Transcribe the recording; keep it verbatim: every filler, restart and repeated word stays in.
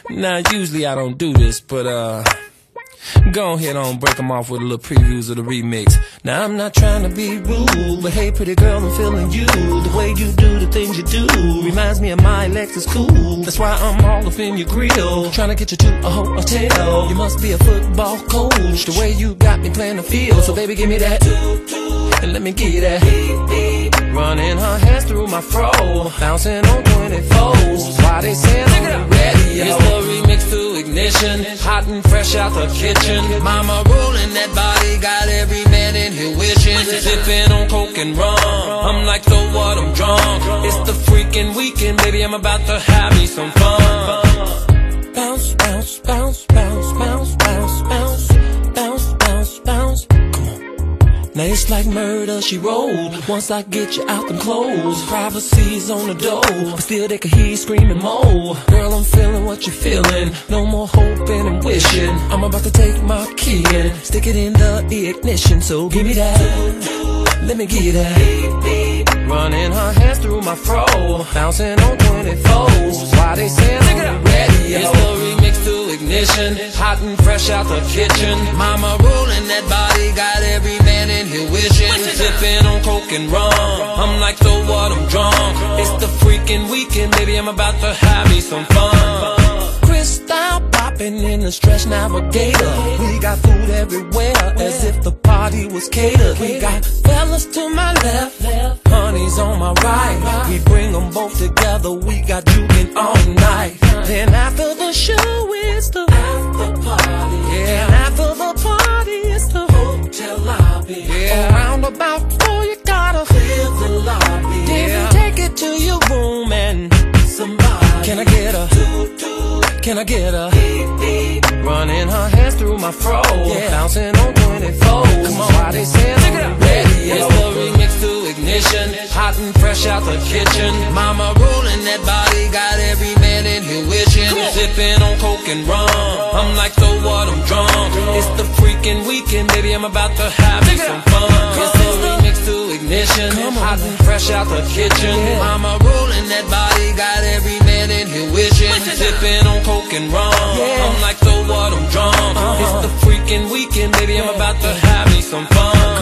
Now, usually I don't do this, but uh, go ahead on, break them off with a little previews of the remix. Now, I'm not trying to be rude, but hey, pretty girl, I'm feeling you. The way you do the things you do reminds me of my Lexus cool. That's why I'm all up in your grill, trying to get you to a hotel. You must be a football coach, the way you got me playing the field. So baby, give me that, and let me give you that. Running her hands through my fro, bouncing on twenty-fours. Why they say I'm on the radio? It's the remix to Ignition, hot and fresh out the kitchen. Mama rolling that body, got every man in here wishing. Sipping on coke and rum, I'm like, so what, I'm drunk. It's the freaking weekend, baby, I'm about to have me some fun. Bounce, bounce, bounce, bounce, bounce, bounce, bounce, bounce, bounce, bounce. Come on. Now it's like murder, she rolled. Once I get you out them clothes, privacy's on the door, but still they can hear you screaming more. Girl, I'm feeling what you're feeling, no more hoping and wishing. I'm about to take my key and stick it in the ignition. So give me that, let me give you that. Running her hands through my fro, bouncing on twenty-fours. Why they saying I'm ready? It's the remix to Ignition, hot and fresh out the kitchen. Mama rolling that body, got every man in here wishing. Sipping on coke and rum, I'm like, so what, I'm drunk. It's the freaking weekend, baby, I'm about to have me some fun. Crystal popping in the Stretch Navigator. We got food everywhere, as if the party was catered. We got fellas to my left, honey's on my right. We bring them both together, we got juking all night. Then after the show, it's the after party. Yeah, and after the party, it's the hotel lobby. Yeah, around about four, you gotta clear the lobby. Then yeah, take it to your room and somebody. Can I get a Can I get a running her hands through my fro, yeah, bouncing on twenty-fours. Come on, why they saying I'm ready? It's the remix to Ignition, hot and fresh out the kitchen. Mama rolling that body, got every man in here wishing. Sipping on coke and rum, I'm like, so what, I'm drunk. It's the freaking weekend, baby, I'm about to have me some fun. It's the remix to Ignition, hot and fresh out the kitchen. Mama rolling that body, got every man in here wishing. Sipping on coke and rum, I'm like, so what, I'm drunk. It's the freaking weekend, baby, I'm about to have me some fun.